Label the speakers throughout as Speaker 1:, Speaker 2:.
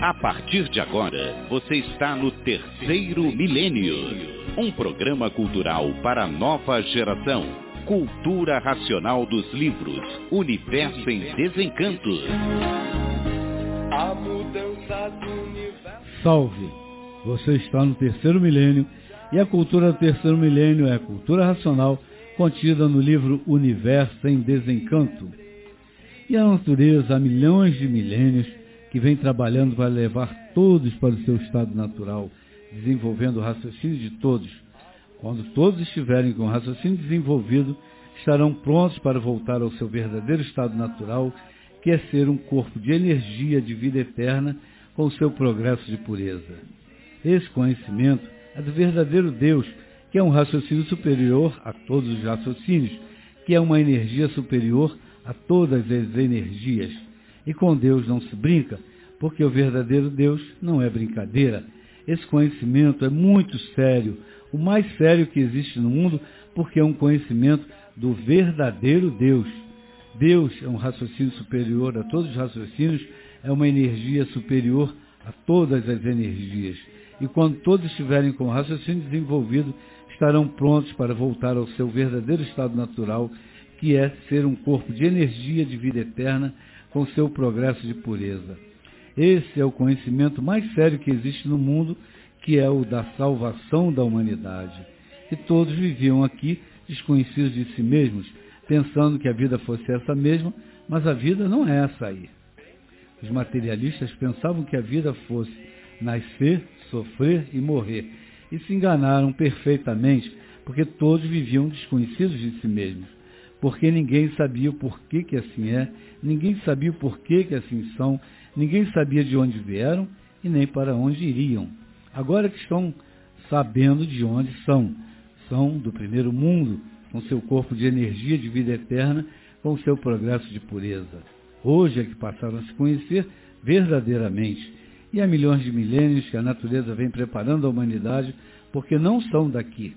Speaker 1: A partir de agora, você está no Terceiro Milênio, um programa cultural para a nova geração. Cultura racional dos livros, Universo em Desencanto.
Speaker 2: A mudança do universo.
Speaker 3: Salve! Você está no Terceiro Milênio e a cultura do Terceiro Milênio é a cultura racional contida no livro Universo em Desencanto. E a natureza há milhões de milênios que vem trabalhando para levar todos para o seu estado natural, desenvolvendo o raciocínio de todos. Quando todos estiverem com o raciocínio desenvolvido, estarão prontos para voltar ao seu verdadeiro estado natural, que é ser um corpo de energia de vida eterna com o seu progresso de pureza. Esse conhecimento é do verdadeiro Deus, que é um raciocínio superior a todos os raciocínios, que é uma energia superior a todas as energias. E com Deus não se brinca, porque o verdadeiro Deus não é brincadeira. Esse conhecimento é muito sério, o mais sério que existe no mundo, porque é um conhecimento do verdadeiro Deus. Deus é um raciocínio superior a todos os raciocínios, é uma energia superior a todas as energias. E quando todos estiverem com o raciocínio desenvolvido, estarão prontos para voltar ao seu verdadeiro estado natural, que é ser um corpo de energia de vida eterna com seu progresso de pureza. Esse é o conhecimento mais sério que existe no mundo, que é o da salvação da humanidade. E todos viviam aqui desconhecidos de si mesmos, pensando que a vida fosse essa mesma, mas a vida não é essa aí. Os materialistas pensavam que a vida fosse nascer, sofrer e morrer, e se enganaram perfeitamente, porque todos viviam desconhecidos de si mesmos. Porque ninguém sabia o porquê que assim é, ninguém sabia o porquê que assim são, ninguém sabia de onde vieram e nem para onde iriam. Agora que estão sabendo de onde são do primeiro mundo, com seu corpo de energia de vida eterna, com seu progresso de pureza. Hoje é que passaram a se conhecer verdadeiramente, e há milhões de milênios que a natureza vem preparando a humanidade, porque não são daqui.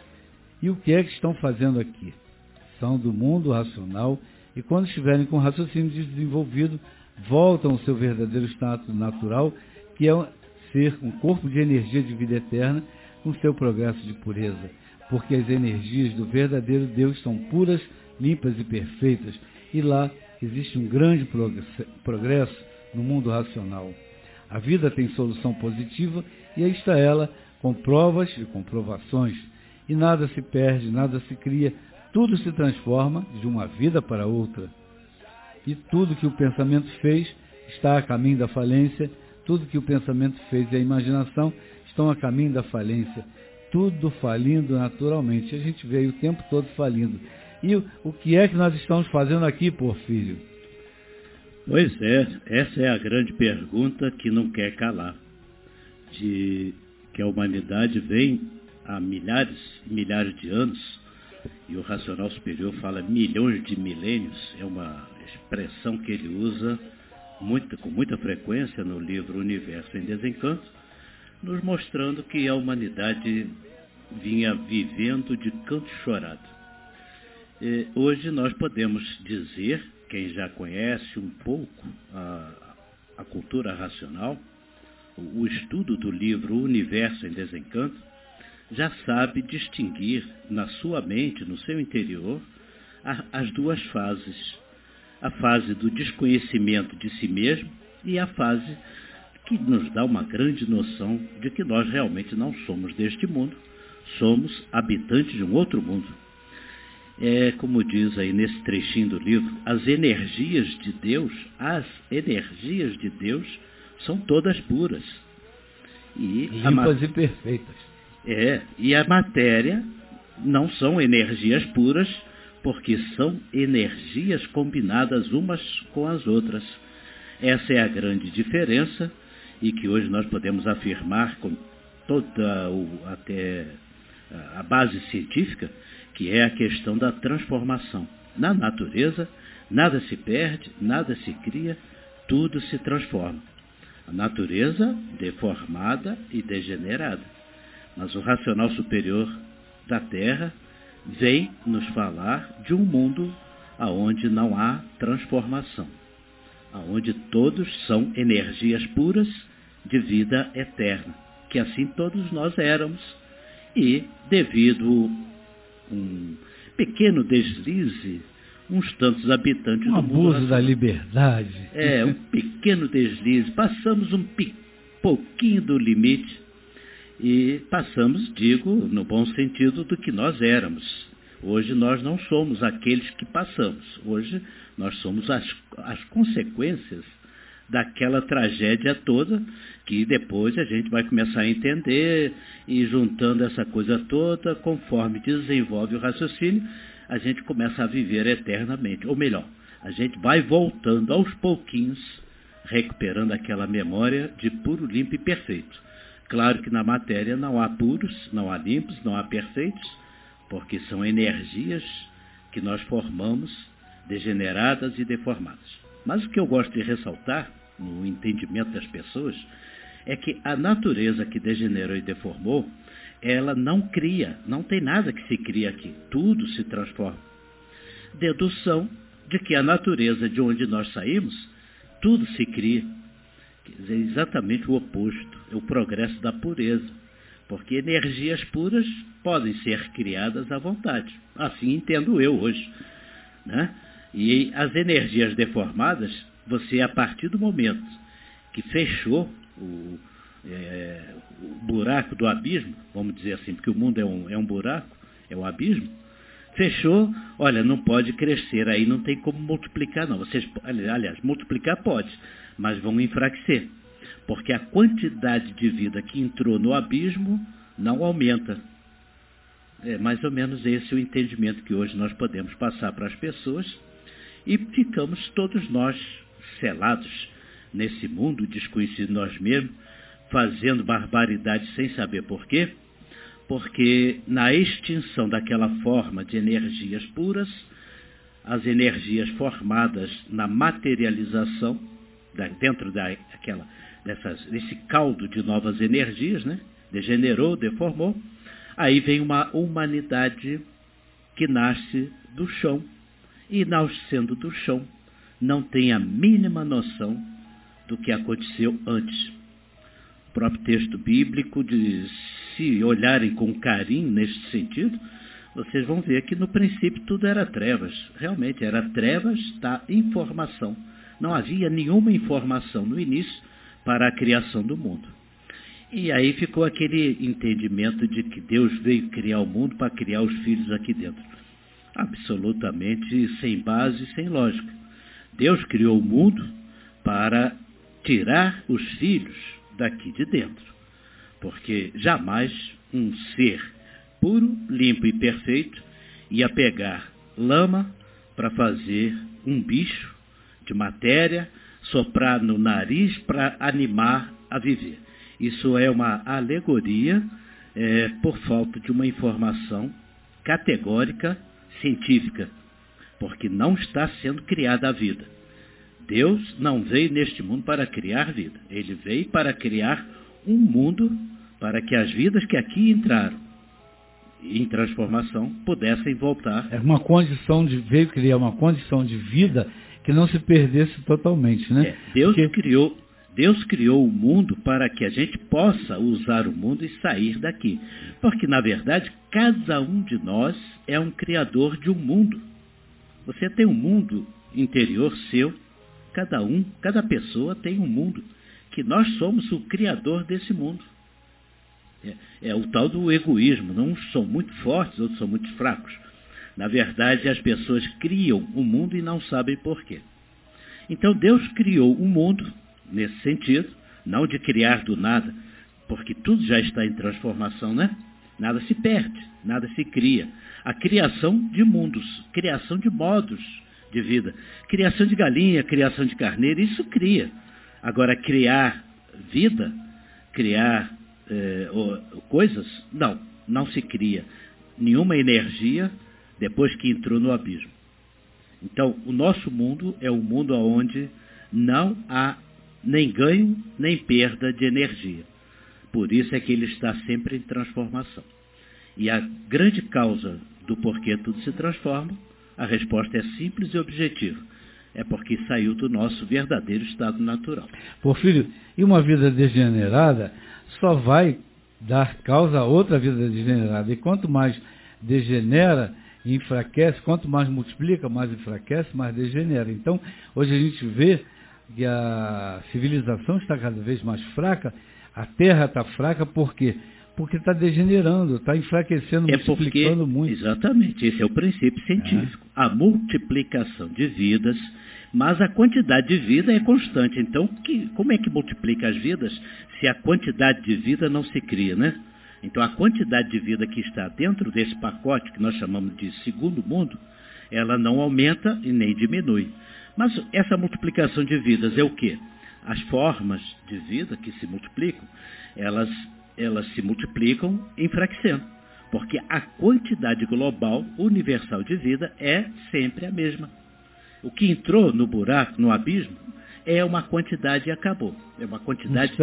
Speaker 3: E o que é que estão fazendo aqui? São do mundo racional, e quando estiverem com o raciocínio desenvolvido, voltam ao seu verdadeiro estado natural, que é ser um corpo de energia de vida eterna com seu progresso de pureza, porque as energias do verdadeiro Deus são puras, limpas e perfeitas, e lá existe um grande progresso no mundo racional. A vida tem solução positiva, e aí está ela, com provas e comprovações, e nada se perde, nada se cria, tudo se transforma de uma vida para outra. E tudo que o pensamento fez está a caminho da falência, tudo que o pensamento fez e a imaginação estão a caminho da falência, tudo falindo naturalmente. A gente veio o tempo todo falindo. E o que é que nós estamos fazendo aqui, Porfírio?
Speaker 4: Pois é, essa é a grande pergunta que não quer calar. Que a humanidade vem há milhares e milhares de anos, e o racional superior fala milhões de milênios, é uma expressão que ele usa com muita frequência no livro Universo em Desencanto, nos mostrando que a humanidade vinha vivendo de canto chorado. Hoje nós podemos dizer, quem já conhece um pouco a cultura racional, o estudo do livro Universo em Desencanto, já sabe distinguir na sua mente, no seu interior, as duas fases. A fase do desconhecimento de si mesmo e a fase que nos dá uma grande noção de que nós realmente não somos deste mundo, somos habitantes de um outro mundo. É como diz aí nesse trechinho do livro, as energias de Deus são todas puras.
Speaker 3: Limpas e perfeitas.
Speaker 4: E a matéria não são energias puras, porque são energias combinadas umas com as outras. Essa é a grande diferença, e que hoje nós podemos afirmar com toda até a base científica, que é a questão da transformação. Na natureza, nada se perde, nada se cria, tudo se transforma. A natureza deformada e degenerada. Mas o racional superior da Terra vem nos falar de um mundo onde não há transformação, onde todos são energias puras de vida eterna, que assim todos nós éramos, e devido um pequeno deslize, uns tantos habitantes do mundo...
Speaker 3: abuso da liberdade.
Speaker 4: Um pequeno deslize, passamos pouquinho do limite, e passamos, digo, no bom sentido do que nós éramos. Hoje nós não somos aqueles que passamos. Hoje nós somos as consequências daquela tragédia toda, que depois a gente vai começar a entender, e juntando essa coisa toda, conforme desenvolve o raciocínio, a gente começa a viver eternamente. Ou melhor, a gente vai voltando aos pouquinhos, recuperando aquela memória de puro, limpo e perfeito. Claro que na matéria não há puros, não há limpos, não há perfeitos, porque são energias que nós formamos, degeneradas e deformadas. Mas o que eu gosto de ressaltar, no entendimento das pessoas, é que a natureza que degenerou e deformou, ela não cria, não tem nada que se cria aqui, tudo se transforma. Dedução de que a natureza de onde nós saímos, tudo se cria. Quer dizer, exatamente o oposto, é o progresso da pureza. Porque energias puras podem ser criadas à vontade. Assim entendo eu hoje, né? E as energias deformadas, você, a partir do momento que fechou o buraco do abismo, vamos dizer assim, porque o mundo é um buraco, é um abismo, fechou, olha, não pode crescer, aí não tem como multiplicar não. Vocês, aliás, multiplicar pode, mas vão enfraquecer. Porque a quantidade de vida que entrou no abismo não aumenta. É mais ou menos esse o entendimento que hoje nós podemos passar para as pessoas, e ficamos todos nós selados nesse mundo desconhecido de nós mesmos, fazendo barbaridade sem saber por quê. Porque na extinção daquela forma de energias puras, as energias formadas na materialização, dentro desse caldo de novas energias, né? Degenerou, deformou, aí vem uma humanidade que nasce do chão, e nascendo do chão, não tem a mínima noção do que aconteceu antes. O próprio texto bíblico diz, se olharem com carinho neste sentido, vocês vão ver que no princípio tudo era trevas, realmente era trevas da informação. Não havia nenhuma informação no início para a criação do mundo. E aí ficou aquele entendimento de que Deus veio criar o mundo para criar os filhos aqui dentro. Absolutamente sem base, sem lógica. Deus criou o mundo para tirar os filhos daqui de dentro. Porque jamais um ser puro, limpo e perfeito ia pegar lama para fazer um bicho de matéria, soprar no nariz para animar a viver. Isso é uma alegoria por falta de uma informação categórica científica, porque não está sendo criada a vida. Deus não veio neste mundo para criar vida, ele veio para criar um mundo para que as vidas que aqui entraram em transformação pudessem voltar.
Speaker 3: Veio criar uma condição de vida que não se perdesse totalmente, né?
Speaker 4: Deus criou o mundo para que a gente possa usar o mundo e sair daqui. Porque, na verdade, cada um de nós é um criador de um mundo. Você tem um mundo interior seu, cada pessoa tem um mundo, que nós somos o criador desse mundo. É o tal do egoísmo, uns são muito fortes, outros são muito fracos. Na verdade, as pessoas criam o mundo e não sabem por quê. Então, Deus criou o mundo, nesse sentido, não de criar do nada, porque tudo já está em transformação, né? Nada se perde, nada se cria. A criação de mundos, criação de modos de vida, criação de galinha, criação de carneiro, isso cria. Agora, criar vida, criar coisas, não se cria nenhuma energia depois que entrou no abismo. Então, o nosso mundo é um mundo onde não há nem ganho, nem perda de energia. Por isso é que ele está sempre em transformação. E a grande causa do porquê tudo se transforma, a resposta é simples e objetiva. é porque saiu do nosso verdadeiro estado natural.
Speaker 3: Porfírio, e uma vida degenerada só vai dar causa a outra vida degenerada. E quanto mais degenera e enfraquece, quanto mais multiplica, mais enfraquece, mais degenera. Então, hoje a gente vê que a civilização está cada vez mais fraca, a Terra está fraca, por quê? Porque está degenerando, está enfraquecendo, multiplicando muito.
Speaker 4: Exatamente, esse é o princípio científico. A multiplicação de vidas, mas a quantidade de vida é constante. Então, como é que multiplica as vidas se a quantidade de vida não se cria, né? Então, a quantidade de vida que está dentro desse pacote, que nós chamamos de segundo mundo, ela não aumenta e nem diminui. Mas essa multiplicação de vidas é o quê? As formas de vida que se multiplicam, elas se multiplicam enfraquecendo, porque a quantidade global, universal de vida é sempre a mesma. O que entrou no buraco, no abismo, é uma quantidade e acabou. É uma quantidade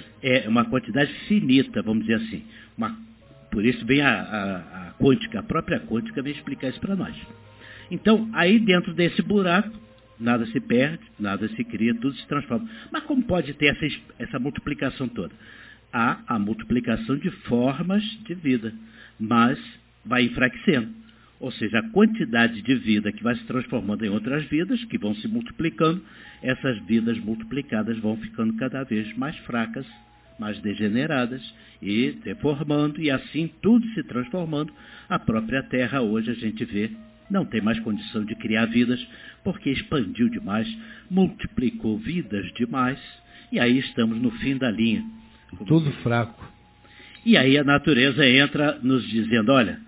Speaker 4: finita, vamos dizer assim. Por isso vem a quântica, a própria quântica vem explicar isso para nós. Então, aí dentro desse buraco, nada se perde, nada se cria, tudo se transforma. Mas como pode ter essa multiplicação toda? Há a multiplicação de formas de vida, mas vai enfraquecendo. Ou seja, a quantidade de vida que vai se transformando em outras vidas, que vão se multiplicando, essas vidas multiplicadas vão ficando cada vez mais fracas, mais degeneradas e deformando, e assim tudo se transformando. A própria Terra hoje a gente vê, não tem mais condição de criar vidas, porque expandiu demais, multiplicou vidas demais, e aí estamos no fim da linha.
Speaker 3: Tudo fraco.
Speaker 4: E aí a natureza entra nos dizendo, olha,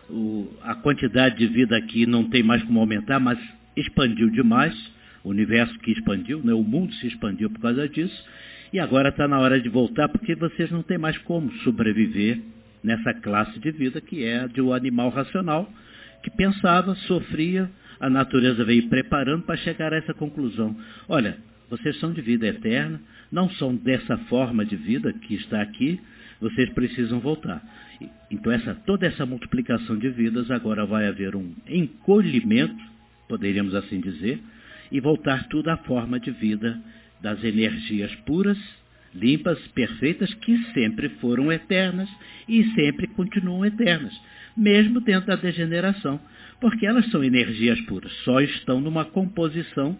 Speaker 4: a quantidade de vida aqui não tem mais como aumentar, mas expandiu demais, o universo que expandiu, né? O mundo se expandiu por causa disso, e agora está na hora de voltar, porque vocês não têm mais como sobreviver nessa classe de vida que é a de um animal racional, que pensava, sofria, a natureza veio preparando para chegar a essa conclusão. Olha, vocês são de vida eterna, não são dessa forma de vida que está aqui, vocês precisam voltar. Então toda essa multiplicação de vidas, agora vai haver um encolhimento, poderíamos assim dizer, e voltar tudo à forma de vida das energias puras, limpas, perfeitas, que sempre foram eternas e sempre continuam eternas, mesmo dentro da degeneração, porque elas são energias puras, só estão numa composição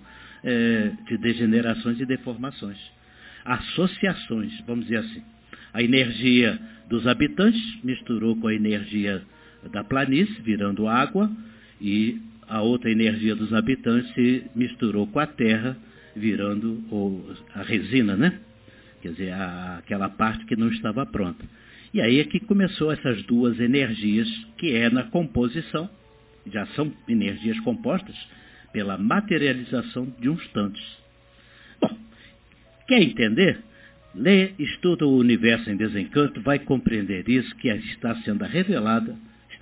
Speaker 4: de degenerações e deformações. Associações, vamos dizer assim. A energia dos habitantes misturou com a energia da planície, virando água, e a outra energia dos habitantes se misturou com a terra, virando a resina, né? Quer dizer, aquela parte que não estava pronta. E aí é que começou essas duas energias, que é na composição, já são energias compostas pela materialização de uns tantos. Bom, quer entender? Lê, estuda o Universo em Desencanto, vai compreender isso, que está sendo revelada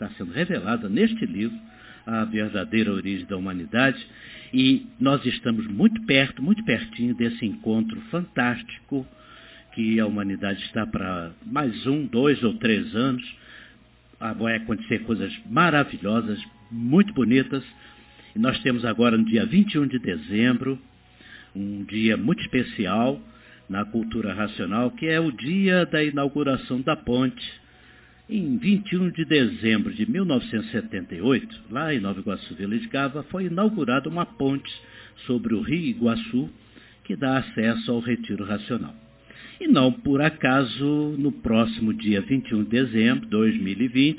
Speaker 4: neste livro, a verdadeira origem da humanidade, e nós estamos muito pertinho desse encontro fantástico, que a humanidade está para mais 1, 2 ou 3 anos. Vai acontecer coisas maravilhosas, muito bonitas. E nós temos agora no dia 21 de dezembro, um dia muito especial na cultura racional, que é o dia da inauguração da ponte. Em 21 de dezembro de 1978, lá em Nova Iguaçu, Vila de Gava, foi inaugurada uma ponte sobre o Rio Iguaçu, que dá acesso ao retiro racional. E não por acaso, no próximo dia 21 de dezembro de 2020,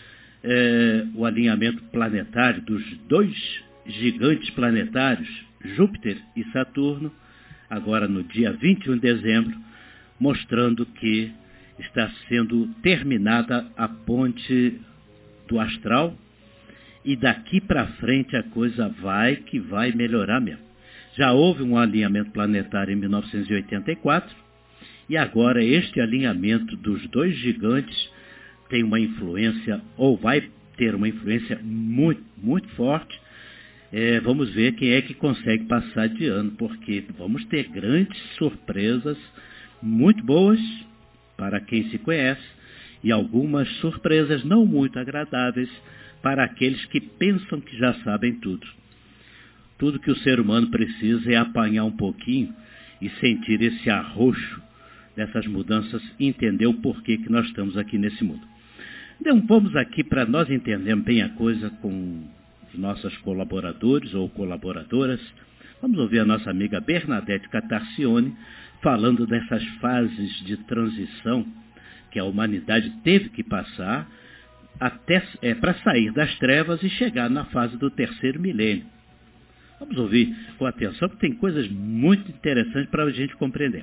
Speaker 4: o alinhamento planetário dos dois gigantes planetários, Júpiter e Saturno, agora no dia 21 de dezembro, mostrando que está sendo terminada a ponte do astral, e daqui para frente a coisa vai melhorar mesmo. Já houve um alinhamento planetário em 1984, e agora este alinhamento dos dois gigantes tem uma influência, ou vai ter uma influência muito, muito forte. Vamos ver quem é que consegue passar de ano, porque vamos ter grandes surpresas muito boas para quem se conhece, e algumas surpresas não muito agradáveis para aqueles que pensam que já sabem tudo. Tudo que o ser humano precisa é apanhar um pouquinho e sentir esse arroxo dessas mudanças e entender o porquê que nós estamos aqui nesse mundo. Então, vamos aqui para nós entendermos bem a coisa com os nossos colaboradores ou colaboradoras. Vamos ouvir a nossa amiga Bernadette Catarcione falando dessas fases de transição que a humanidade teve que passar para sair das trevas e chegar na fase do terceiro milênio. Vamos ouvir com atenção, porque tem coisas muito interessantes para a gente compreender.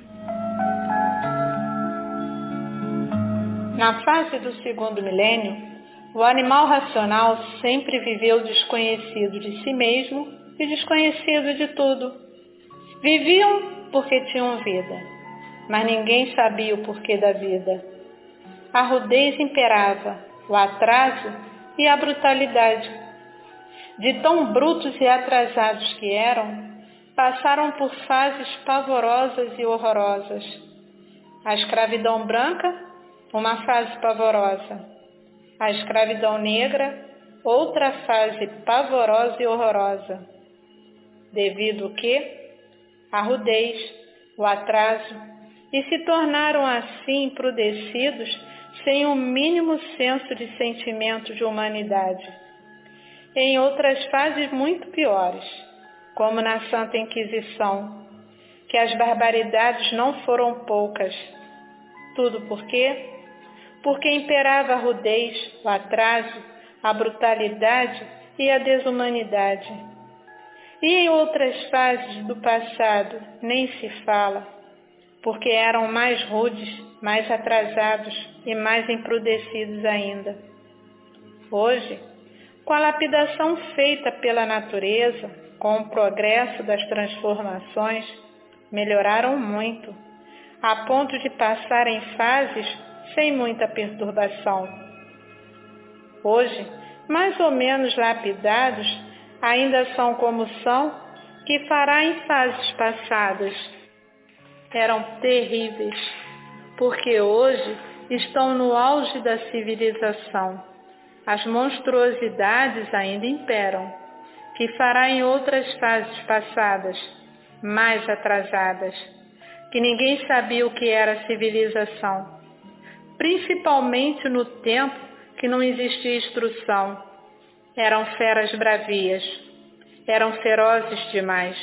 Speaker 5: Na fase do segundo milênio, o animal racional sempre viveu desconhecido de si mesmo e desconhecido de tudo. Viviam porque tinham vida, mas ninguém sabia o porquê da vida. A rudez imperava, o atraso e a brutalidade. De tão brutos e atrasados que eram, passaram por fases pavorosas e horrorosas. A escravidão branca, uma fase pavorosa. A escravidão negra, outra fase pavorosa e horrorosa. Devido ao quê? A rudez, o atraso, e se tornaram assim embrutecidos sem o mínimo senso de sentimento de humanidade. Em outras fases muito piores, como na Santa Inquisição, que as barbaridades não foram poucas. Tudo por quê? Porque imperava a rudez, o atraso, a brutalidade e a desumanidade. E em outras fases do passado nem se fala, porque eram mais rudes, mais atrasados e mais embrutecidos ainda. Hoje, com a lapidação feita pela natureza, com o progresso das transformações, melhoraram muito, a ponto de passarem fases sem muita perturbação. Hoje, mais ou menos lapidados, ainda são como são, que fará em fases passadas. Eram terríveis, porque hoje estão no auge da civilização. As monstruosidades ainda imperam, que fará em outras fases passadas, mais atrasadas, que ninguém sabia o que era civilização, principalmente no tempo que não existia instrução. Eram feras bravias, eram ferozes demais.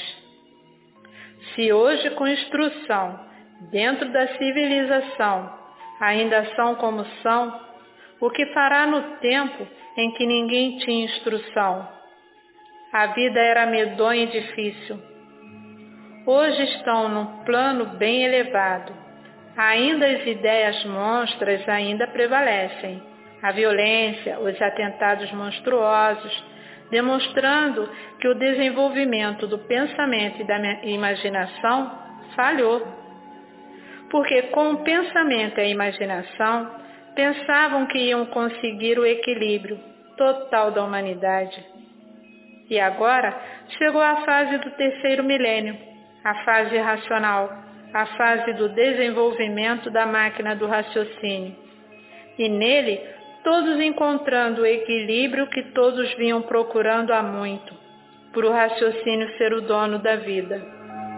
Speaker 5: Se hoje com instrução, dentro da civilização, ainda são como são, o que fará no tempo em que ninguém tinha instrução? A vida era medonha e difícil. Hoje estão num plano bem elevado. Ainda as ideias monstras ainda prevalecem. A violência, os atentados monstruosos, demonstrando que o desenvolvimento do pensamento e da imaginação falhou. Porque com o pensamento e a imaginação, pensavam que iam conseguir o equilíbrio total da humanidade. E agora chegou a fase do terceiro milênio, a fase racional, a fase do desenvolvimento da máquina do raciocínio. E nele, todos encontrando o equilíbrio que todos vinham procurando há muito, por o raciocínio ser o dono da vida.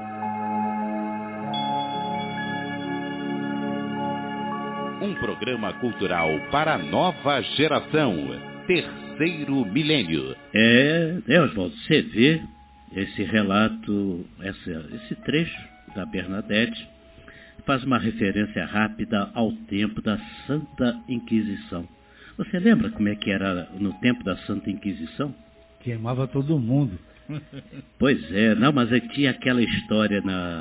Speaker 1: Um programa cultural para a nova geração. Terceiro milênio.
Speaker 4: Oswaldo, você vê esse relato, esse trecho da Bernadette, faz uma referência rápida ao tempo da Santa Inquisição. Você lembra como é que era no tempo da Santa Inquisição?
Speaker 3: Queimava todo mundo.
Speaker 4: Pois é, não, mas tinha aquela história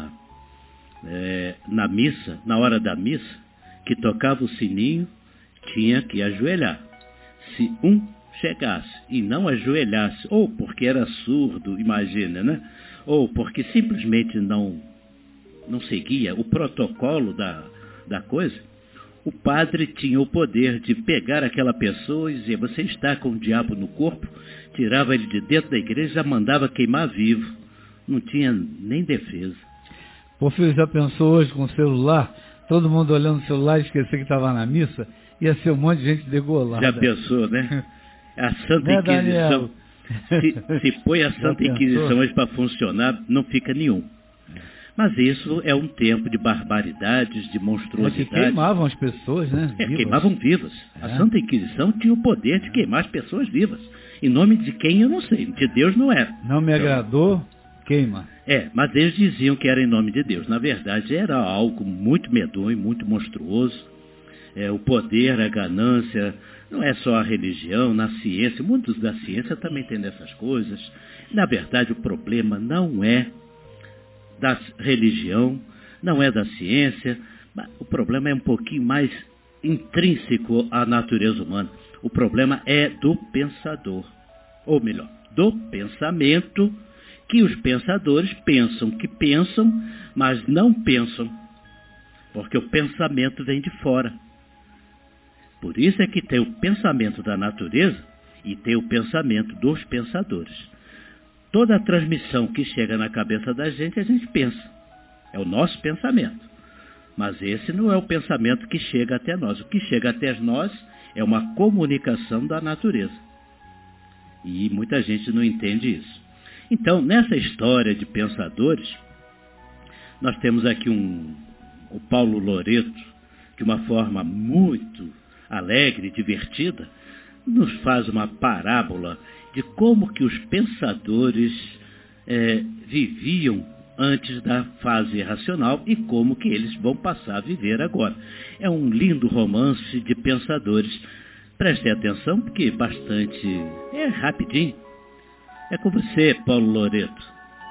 Speaker 4: na missa, na hora da missa, que tocava o sininho, tinha que ajoelhar. Se um chegasse e não ajoelhasse, ou porque era surdo, imagina, né? Ou porque simplesmente não seguia o protocolo da coisa, o padre tinha o poder de pegar aquela pessoa e dizer, você está com o diabo no corpo, tirava ele de dentro da igreja e já mandava queimar vivo. Não tinha nem defesa.
Speaker 3: O filho já pensou hoje com o celular, todo mundo olhando o celular e esquecer que estava na missa, ia ser um monte de gente degolada.
Speaker 4: Já pensou, né? A Santa Inquisição. Se põe a Santa Inquisição hoje para funcionar, não fica nenhum. Mas isso é um tempo de barbaridades, de monstruosidades.
Speaker 3: Que queimavam as pessoas, né?
Speaker 4: Queimavam vivas. A Santa Inquisição tinha o poder de queimar as pessoas vivas. Em nome de quem eu não sei, de Deus não era.
Speaker 3: Não me agradou, queima.
Speaker 4: Mas eles diziam que era em nome de Deus. Na verdade, era algo muito medonho, muito monstruoso. O poder, a ganância, não é só a religião, na ciência. Muitos da ciência também têm dessas coisas. Na verdade, o problema não é da religião, não é da ciência, mas o problema é um pouquinho mais intrínseco à natureza humana. O problema é do pensador, ou melhor, do pensamento, que os pensadores pensam que pensam, mas não pensam, porque o pensamento vem de fora. Por isso é que tem o pensamento da natureza e tem o pensamento dos pensadores. Toda a transmissão que chega na cabeça da gente, a gente pensa. É o nosso pensamento. Mas esse não é o pensamento que chega até nós. O que chega até nós é uma comunicação da natureza. E muita gente não entende isso. Então, nessa história de pensadores, nós temos aqui o Paulo Loreto, de uma forma muito alegre, divertida, nos faz uma parábola de como que os pensadores viviam antes da fase racional e como que eles vão passar a viver agora. É um lindo romance de pensadores. Prestem atenção porque é rapidinho. É com você, Paulo Loreto.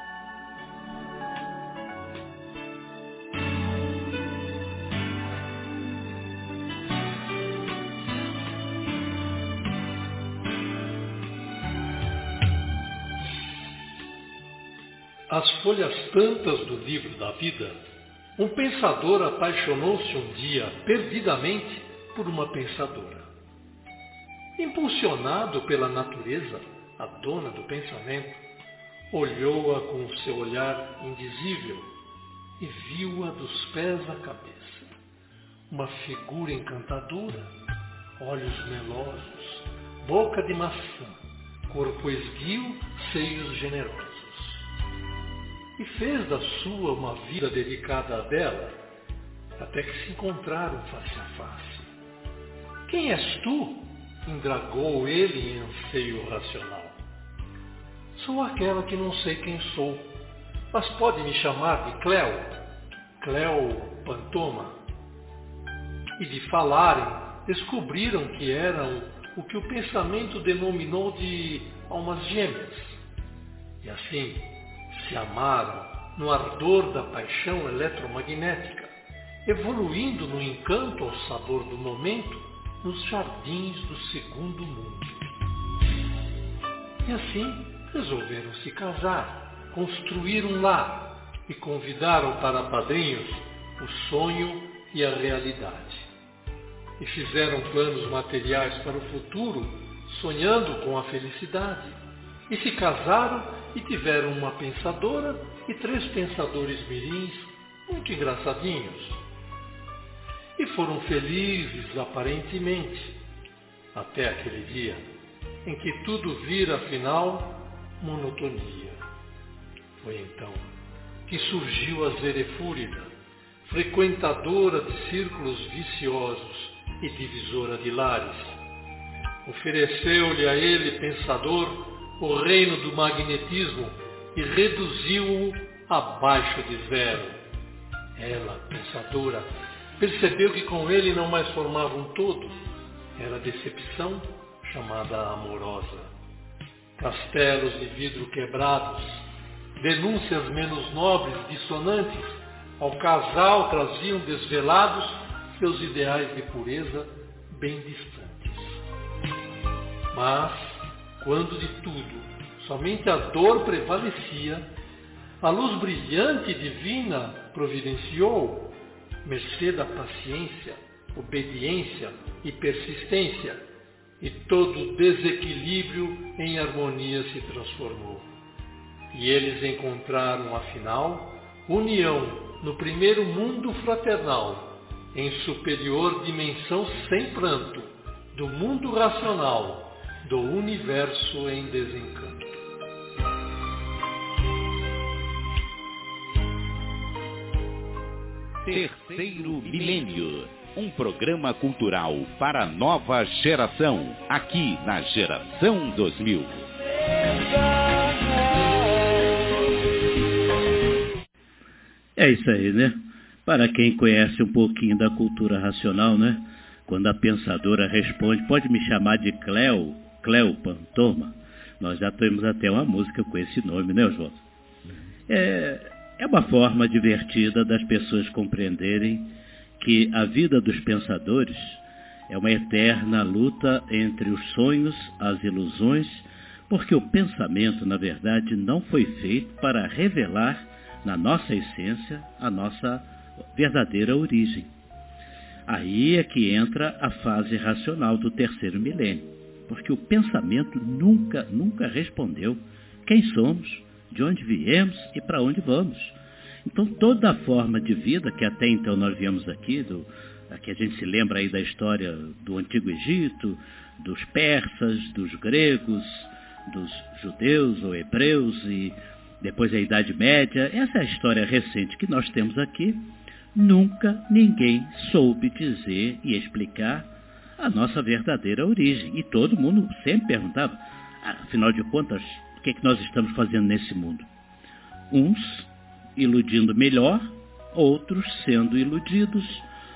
Speaker 6: As folhas tantas do livro da vida, um pensador apaixonou-se um dia perdidamente por uma pensadora. Impulsionado pela natureza, a dona do pensamento, olhou-a com o seu olhar indizível e viu-a dos pés à cabeça. Uma figura encantadora, olhos melosos, boca de maçã, corpo esguio, seios generosos. E fez da sua uma vida dedicada a dela, até que se encontraram face a face. Quem és tu? Indagou ele em anseio racional. Sou aquela que não sei quem sou, mas pode me chamar de Cleo Pantoma. E de falarem, descobriram que eram o que o pensamento denominou de almas gêmeas. E assim, se amaram no ardor da paixão eletromagnética, evoluindo no encanto ao sabor do momento nos jardins do segundo mundo. E assim resolveram se casar, construir um lar e convidaram para padrinhos o sonho e a realidade. E fizeram planos materiais para o futuro, sonhando com a felicidade. E se casaram e tiveram uma pensadora e 3 pensadores mirins, muito engraçadinhos. E foram felizes aparentemente, até aquele dia em que tudo vira, afinal, monotonia. Foi então que surgiu a Zerefúrida, frequentadora de círculos viciosos e divisora de lares. Ofereceu-lhe a ele, pensador, o reino do magnetismo e reduziu-o abaixo de zero. Ela, pensadora, percebeu que com ele não mais formava um todo. Era decepção chamada amorosa. Castelos de vidro quebrados, denúncias menos nobres, dissonantes, ao casal traziam desvelados seus ideais de pureza bem distantes. Mas, quando de tudo somente a dor prevalecia, a luz brilhante e divina providenciou, mercê da paciência, obediência e persistência, e todo desequilíbrio em harmonia se transformou. E eles encontraram, afinal, união no primeiro mundo fraternal, em superior dimensão sem pranto, do mundo racional, do Universo em Desencanto.
Speaker 1: Terceiro Milênio, um programa cultural para a nova geração, aqui na Geração 2000.
Speaker 4: É isso aí, né? Para quem conhece um pouquinho da cultura racional, né? Quando a pensadora responde, pode me chamar de Cleo Pantoma. Nós já temos até uma música com esse nome, né, Oswaldo? É uma forma divertida das pessoas compreenderem que a vida dos pensadores é uma eterna luta entre os sonhos, as ilusões, porque o pensamento, na verdade, não foi feito para revelar na nossa essência a nossa verdadeira origem. Aí é que entra a fase racional do terceiro milênio, porque o pensamento nunca respondeu quem somos, de onde viemos e para onde vamos. Então toda a forma de vida que até então nós viemos aqui, que a gente se lembra aí da história do Antigo Egito, dos persas, dos gregos, dos judeus ou hebreus e depois a Idade Média, essa é a história recente que nós temos aqui. Nunca ninguém soube dizer e explicar a nossa verdadeira origem. E todo mundo sempre perguntava, afinal de contas, o que é que nós estamos fazendo nesse mundo? Uns iludindo melhor, outros sendo iludidos,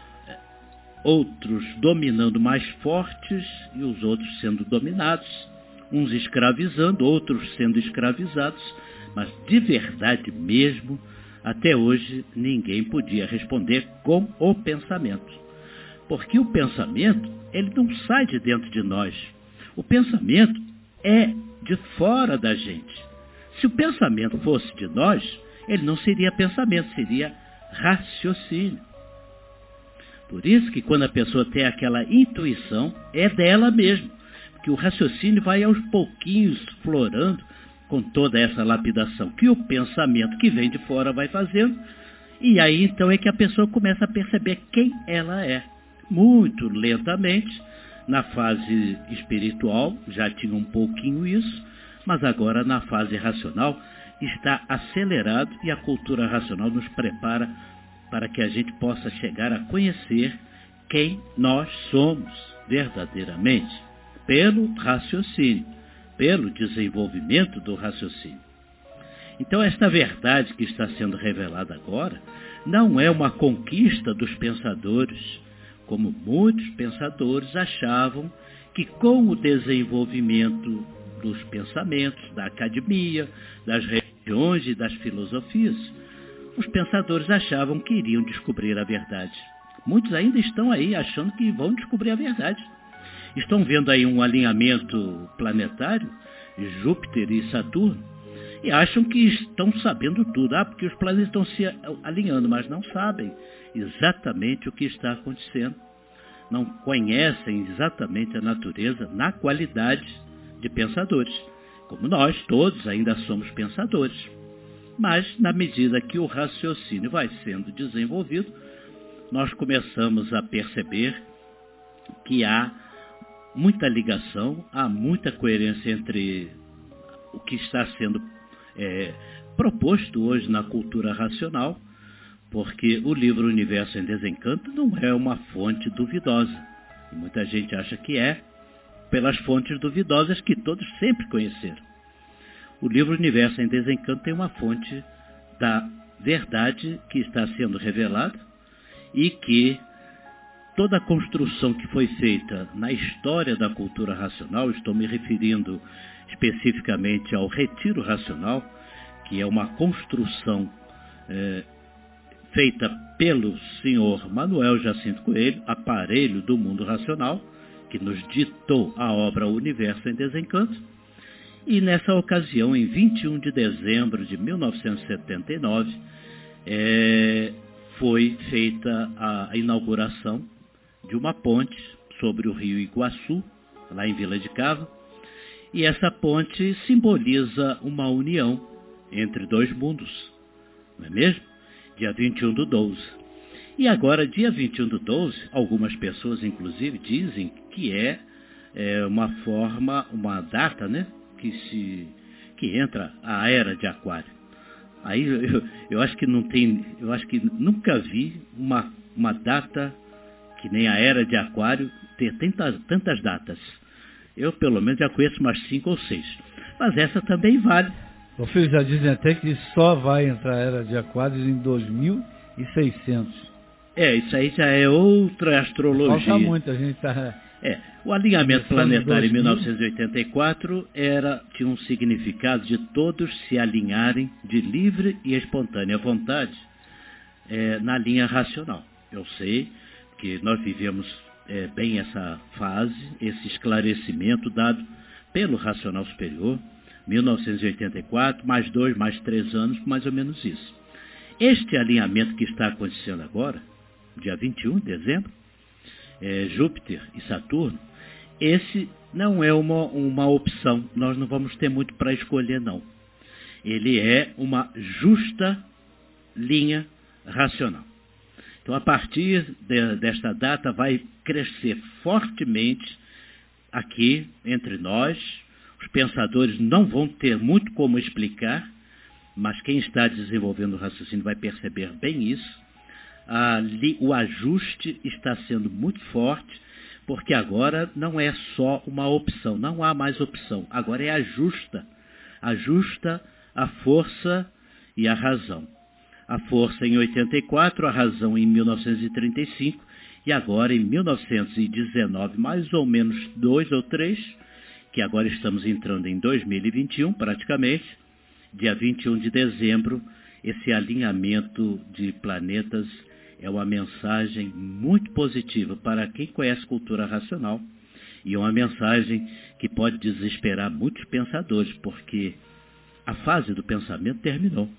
Speaker 4: outros dominando mais fortes e os outros sendo dominados, uns escravizando, outros sendo escravizados, mas de verdade mesmo, até hoje ninguém podia responder com o pensamento. Porque o pensamento, ele não sai de dentro de nós. O pensamento é de fora da gente. Se o pensamento fosse de nós, ele não seria pensamento, seria raciocínio. Por isso que quando a pessoa tem aquela intuição, é dela mesmo. Que o raciocínio vai aos pouquinhos florando com toda essa lapidação que o pensamento que vem de fora vai fazendo. E aí então é que a pessoa começa a perceber quem ela é. Muito lentamente, na fase espiritual, já tinha um pouquinho isso, mas agora na fase racional está acelerado e a cultura racional nos prepara para que a gente possa chegar a conhecer quem nós somos verdadeiramente, pelo raciocínio, pelo desenvolvimento do raciocínio. Então esta verdade que está sendo revelada agora não é uma conquista dos pensadores, como muitos pensadores achavam que com o desenvolvimento dos pensamentos, da academia, das religiões e das filosofias, os pensadores achavam que iriam descobrir a verdade. Muitos ainda estão aí achando que vão descobrir a verdade. Estão vendo aí um alinhamento planetário, Júpiter e Saturno, e acham que estão sabendo tudo. Porque os planetas estão se alinhando, mas não sabem exatamente o que está acontecendo. Não conhecem exatamente a natureza na qualidade de pensadores. Como nós todos ainda somos pensadores. Mas, na medida que o raciocínio vai sendo desenvolvido, nós começamos a perceber que há muita ligação, há muita coerência entre o que está sendo proposto hoje na cultura racional, porque o livro Universo em Desencanto não é uma fonte duvidosa. E muita gente acha que é, pelas fontes duvidosas que todos sempre conheceram. O livro Universo em Desencanto tem uma fonte da verdade que está sendo revelada e que toda a construção que foi feita na história da cultura racional, estou me referindo especificamente ao Retiro Racional, que é uma construção feita pelo senhor Manuel Jacinto Coelho, aparelho do mundo racional, que nos ditou a obra Universo em Desencanto. E nessa ocasião, em 21 de dezembro de 1979, foi feita a inauguração de uma ponte sobre o rio Iguaçu, lá em Vila de Cava, e essa ponte simboliza uma união entre dois mundos, não é mesmo? Dia 21/12. E agora, dia 21/12, algumas pessoas inclusive dizem que é uma forma, uma data, né, que entra a era de Aquário. Aí eu acho que nunca vi uma data que nem a era de Aquário ter tantas datas. Eu, pelo menos, já conheço umas 5 ou 6. Mas essa também vale.
Speaker 3: O filho já dizem até que só vai entrar a era de Aquário em 2600.
Speaker 4: Isso aí já é outra astrologia.
Speaker 3: Falta muito, a gente está...
Speaker 4: O alinhamento planetário em 1984 tinha um significado de todos se alinharem de livre e espontânea vontade na linha racional. Eu sei que nós vivemos bem essa fase, esse esclarecimento dado pelo racional superior, 1984, mais 2, mais 3 anos, mais ou menos isso. Este alinhamento que está acontecendo agora, dia 21 de dezembro, Júpiter e Saturno, esse não é uma opção, nós não vamos ter muito para escolher, não. Ele é uma justa linha racional. Então, a partir desta data, vai crescer fortemente aqui entre nós. Os pensadores não vão ter muito como explicar, mas quem está desenvolvendo o raciocínio vai perceber bem isso. O ajuste está sendo muito forte, porque agora não é só uma opção, não há mais opção, agora é ajusta a força e a razão. A força em 84, a razão em 1935, e agora em 1919, mais ou menos 2 ou 3, que agora estamos entrando em 2021 praticamente, dia 21 de dezembro, esse alinhamento de planetas é uma mensagem muito positiva para quem conhece cultura racional e uma mensagem que pode desesperar muitos pensadores, porque a fase do pensamento terminou.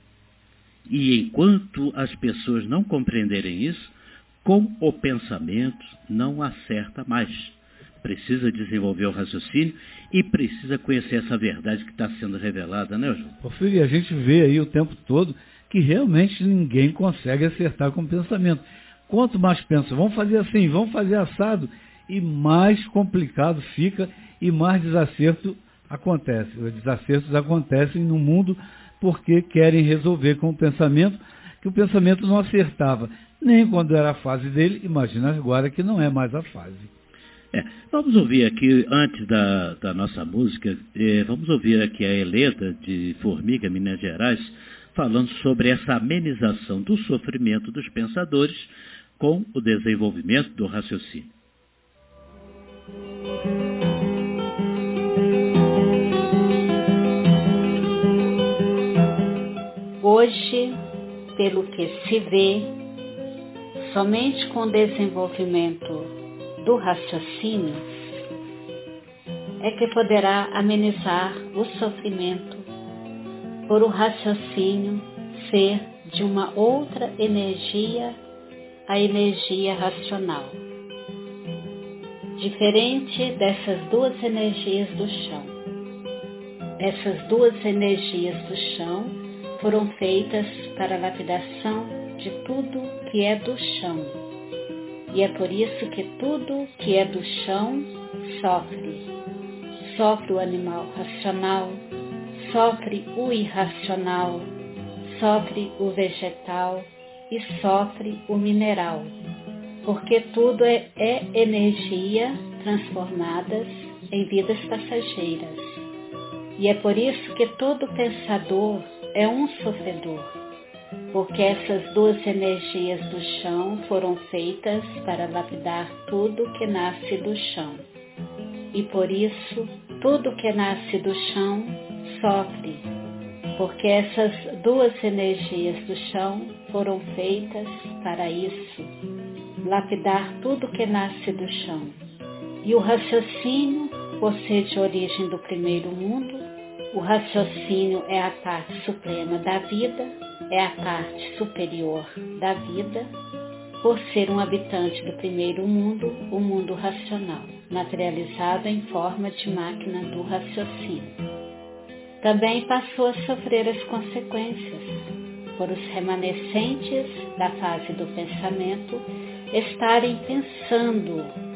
Speaker 4: E enquanto as pessoas não compreenderem isso, com o pensamento não acerta mais. Precisa desenvolver o raciocínio e precisa conhecer essa verdade que está sendo revelada, né, João?
Speaker 3: Porfírio, a gente vê aí o tempo todo que realmente ninguém consegue acertar com o pensamento. Quanto mais pensa, vamos fazer assim, vamos fazer assado, e mais complicado fica e mais desacerto acontece. Os desacertos acontecem no mundo porque querem resolver com o pensamento, que o pensamento não acertava, nem quando era a fase dele, imagina agora que não é mais a fase.
Speaker 4: Vamos ouvir aqui, antes da nossa música, vamos ouvir aqui a Helena de Formiga, Minas Gerais, falando sobre essa amenização do sofrimento dos pensadores com o desenvolvimento do raciocínio.
Speaker 7: Hoje, pelo que se vê, somente com o desenvolvimento do raciocínio é que poderá amenizar o sofrimento, por o raciocínio ser de uma outra energia, a energia racional. Diferente dessas duas energias do chão. Essas duas energias do chão foram feitas para a lapidação de tudo que é do chão. E é por isso que tudo que é do chão sofre. Sofre o animal racional, sofre o irracional, sofre o vegetal e sofre o mineral, porque tudo é energia transformadas em vidas passageiras. E é por isso que todo pensador é um sofredor, porque essas duas energias do chão foram feitas para lapidar tudo que nasce do chão. E por isso, tudo que nasce do chão sofre, porque essas duas energias do chão foram feitas para isso, lapidar tudo que nasce do chão. E o raciocínio, por ser de origem do primeiro mundo, o raciocínio é a parte suprema da vida, é a parte superior da vida, por ser um habitante do primeiro mundo, o mundo racional, materializado em forma de máquina do raciocínio. Também passou a sofrer as consequências, por os remanescentes da fase do pensamento estarem pensando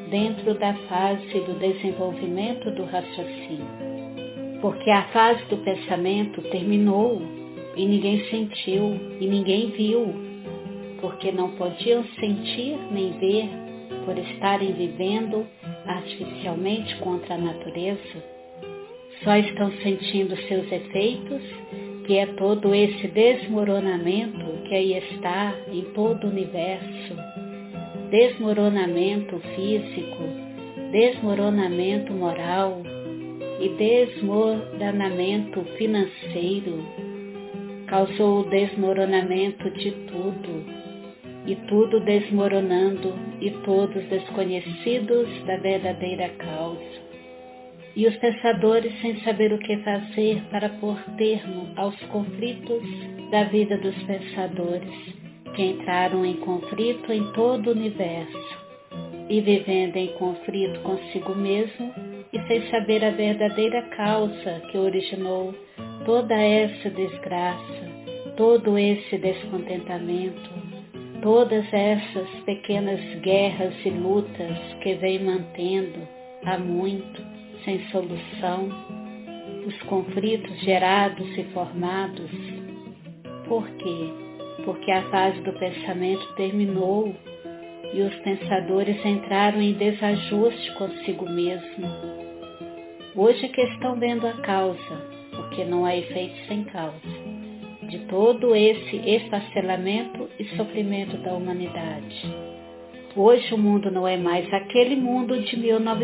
Speaker 7: dentro da fase do desenvolvimento do raciocínio. Porque a fase do pensamento terminou e ninguém sentiu e ninguém viu, porque não podiam sentir nem ver por estarem vivendo artificialmente contra a natureza. Só estão sentindo seus efeitos, que é todo esse desmoronamento que aí está em todo o universo. Desmoronamento físico, desmoronamento moral e desmoronamento financeiro. Causou o desmoronamento de tudo, e tudo desmoronando, e todos desconhecidos da verdadeira causa. E os pensadores sem saber o que fazer para pôr termo aos conflitos da vida dos pensadores, que entraram em conflito em todo o universo, e vivendo em conflito consigo mesmo, e sem saber a verdadeira causa que originou toda essa desgraça, todo esse descontentamento, todas essas pequenas guerras e lutas que vem mantendo há muito, sem solução, os conflitos gerados e formados. Por quê? Porque a fase do pensamento terminou e os pensadores entraram em desajuste consigo mesmo. Hoje que estão vendo a causa, porque não há efeito sem causa, de todo esse esfacelamento e sofrimento da humanidade. Hoje o mundo não é mais aquele mundo de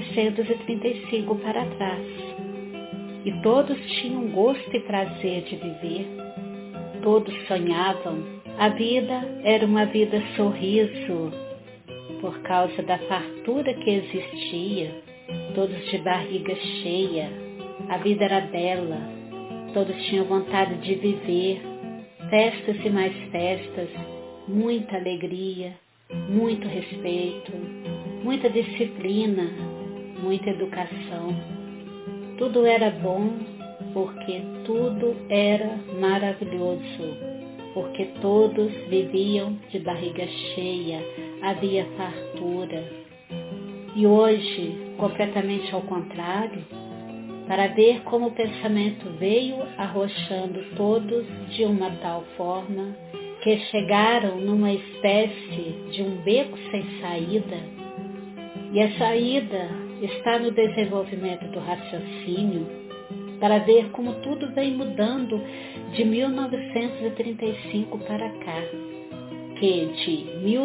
Speaker 7: 1935 para trás. E todos tinham gosto e prazer de viver. Todos sonhavam. A vida era uma vida sorriso, por causa da fartura que existia. Todos de barriga cheia. A vida era bela. Todos tinham vontade de viver. Festas e mais festas. Muita alegria. Muito respeito, muita disciplina, muita educação. Tudo era bom porque tudo era maravilhoso, porque todos viviam de barriga cheia, havia fartura. E hoje, completamente ao contrário, para ver como o pensamento veio arrochando todos de uma tal forma que chegaram numa espécie de um beco sem saída, e a saída está no desenvolvimento do raciocínio, para ver como tudo vem mudando de 1935 para cá, que de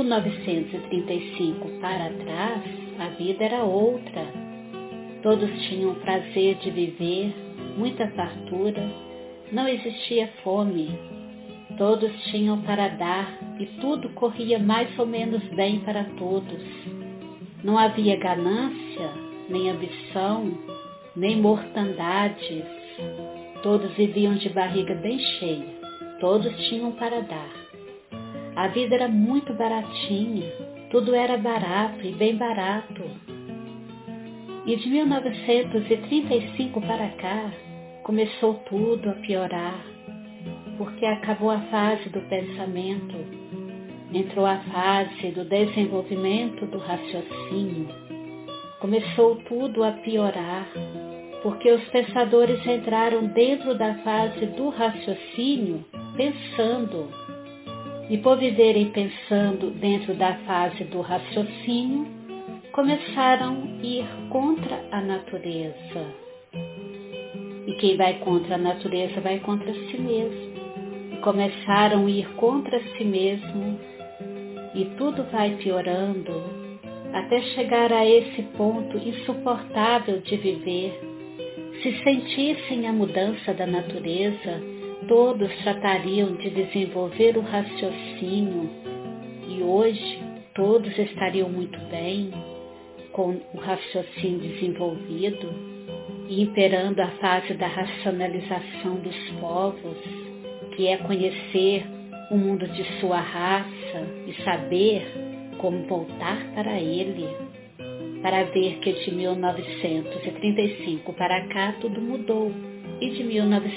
Speaker 7: 1935 para trás a vida era outra. Todos tinham prazer de viver, muita fartura, não existia fome. Todos tinham para dar e tudo corria mais ou menos bem para todos. Não havia ganância, nem ambição, nem mortandades. Todos viviam de barriga bem cheia. Todos tinham para dar. A vida era muito baratinha. Tudo era barato e bem barato. E de 1935 para cá, começou tudo a piorar. Porque acabou a fase do pensamento, entrou a fase do desenvolvimento do raciocínio. Começou tudo a piorar, porque os pensadores entraram dentro da fase do raciocínio pensando. E por viverem pensando dentro da fase do raciocínio, começaram a ir contra a natureza. E quem vai contra a natureza vai contra si mesmo. Começaram a ir contra si mesmo e tudo vai piorando até chegar a esse ponto insuportável de viver. Se sentissem a mudança da natureza, todos tratariam de desenvolver o raciocínio e hoje todos estariam muito bem com o raciocínio desenvolvido e imperando a fase da racionalização dos povos, que é conhecer o mundo de sua raça e saber como voltar para ele, para ver que de 1935 para cá tudo mudou e de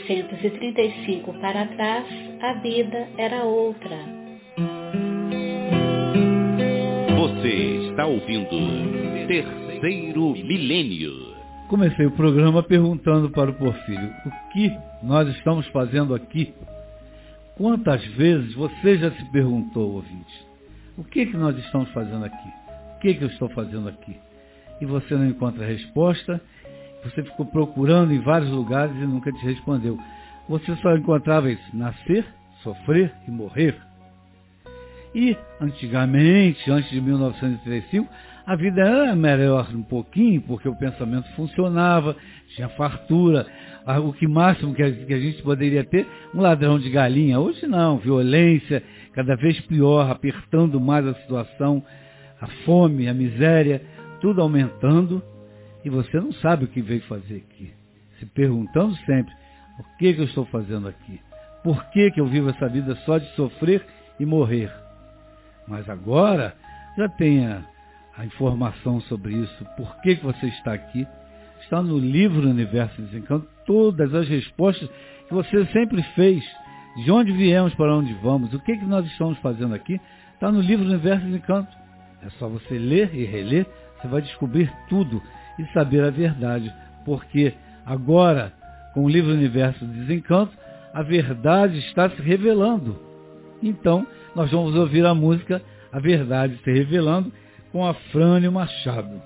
Speaker 7: 1935 para trás a vida era outra.
Speaker 1: Você está ouvindo Terceiro Milênio.
Speaker 3: Comecei o programa perguntando para o Porfírio, o que nós estamos fazendo aqui? Quantas vezes você já se perguntou, ouvinte, o que nós estamos fazendo aqui? O que eu estou fazendo aqui? E você não encontra a resposta, você ficou procurando em vários lugares e nunca te respondeu. Você só encontrava isso, nascer, sofrer e morrer. E, antigamente, antes de 1935, a vida era melhor um pouquinho, porque o pensamento funcionava, tinha fartura, o que máximo que a gente poderia ter, um ladrão de galinha. Hoje não, violência, cada vez pior, apertando mais a situação, a fome, a miséria, tudo aumentando, e você não sabe o que veio fazer aqui. Se perguntando sempre, o que eu estou fazendo aqui? Por que eu vivo essa vida só de sofrer e morrer? Mas agora já tenha a informação sobre isso. Por que você está aqui? Está no livro Universo Desencanto todas as respostas que você sempre fez. De onde viemos, para onde vamos, o que nós estamos fazendo aqui, está no livro Universo Desencanto. É só você ler e reler, você vai descobrir tudo e saber a verdade. Porque agora, com o livro Universo Desencanto, a verdade está se revelando. Então, nós vamos ouvir a música A Verdade se Revelando com Afrânio Machado.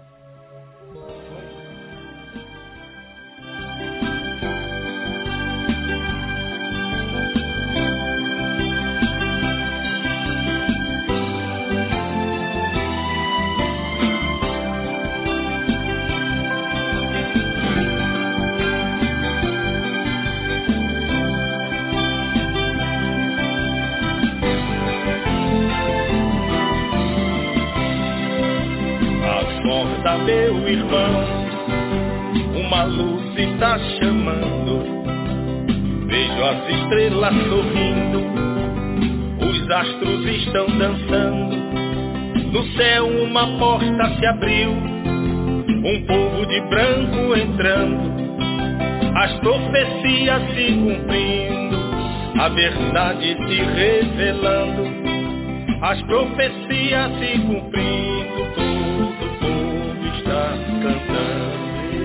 Speaker 8: Meu irmão, uma luz está chamando. Vejo as estrelas sorrindo, os astros estão dançando. No céu uma porta se abriu, um povo de branco entrando, as profecias se cumprindo, a verdade se revelando, as profecias se cumprindo. Cantando.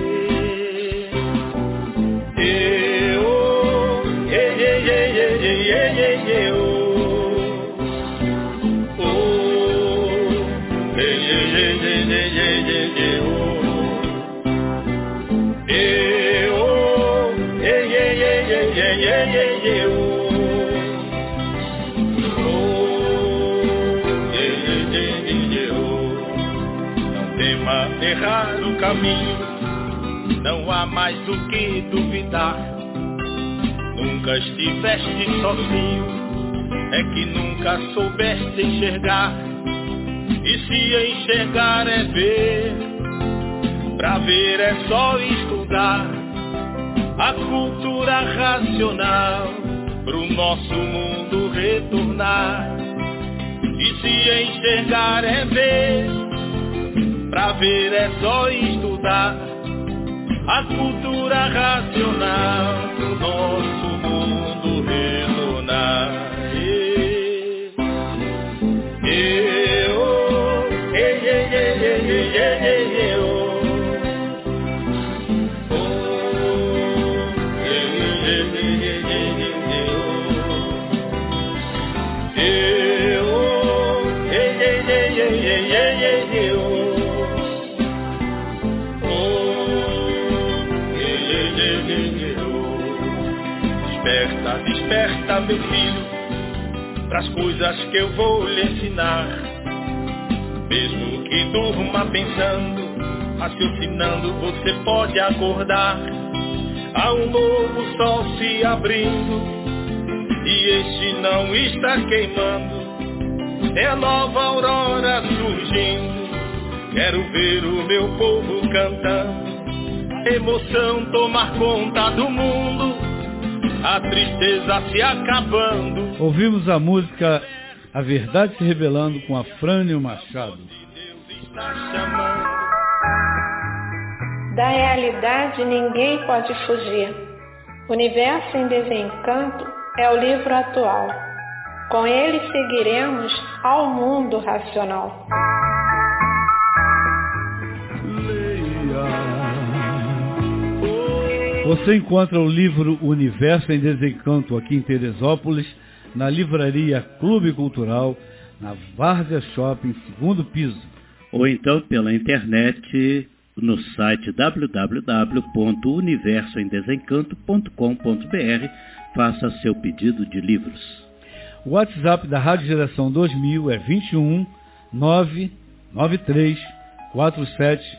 Speaker 8: Errar o caminho, não há mais o que duvidar. Nunca estiveste sozinho, é que nunca soubeste enxergar. E se enxergar é ver, pra ver é só estudar a cultura racional, pro nosso mundo retornar. E se enxergar é ver, pra ver é só estudar a cultura racional do nosso mundo retornar. Desperta, meu filho, pras coisas que eu vou lhe ensinar. Mesmo que durma pensando, raciocinando, você pode acordar. Há um novo sol se abrindo, e este não está queimando. É a nova aurora surgindo, quero ver o meu povo cantando. Emoção tomar conta do mundo, a tristeza se acabando.
Speaker 3: Ouvimos a música A Verdade se Revelando com Afrânio Machado.
Speaker 5: Da realidade ninguém pode fugir. Universo em Desencanto é o livro atual. Com ele seguiremos ao mundo racional.
Speaker 3: Você encontra o livro Universo em Desencanto aqui em Teresópolis, na livraria Clube Cultural, na Várzea Shopping, segundo piso.
Speaker 4: Ou então pela internet no site www.universoemdesencanto.com.br. Faça seu pedido de livros.
Speaker 3: O WhatsApp da Rádio Geração 2000 é 21 993 47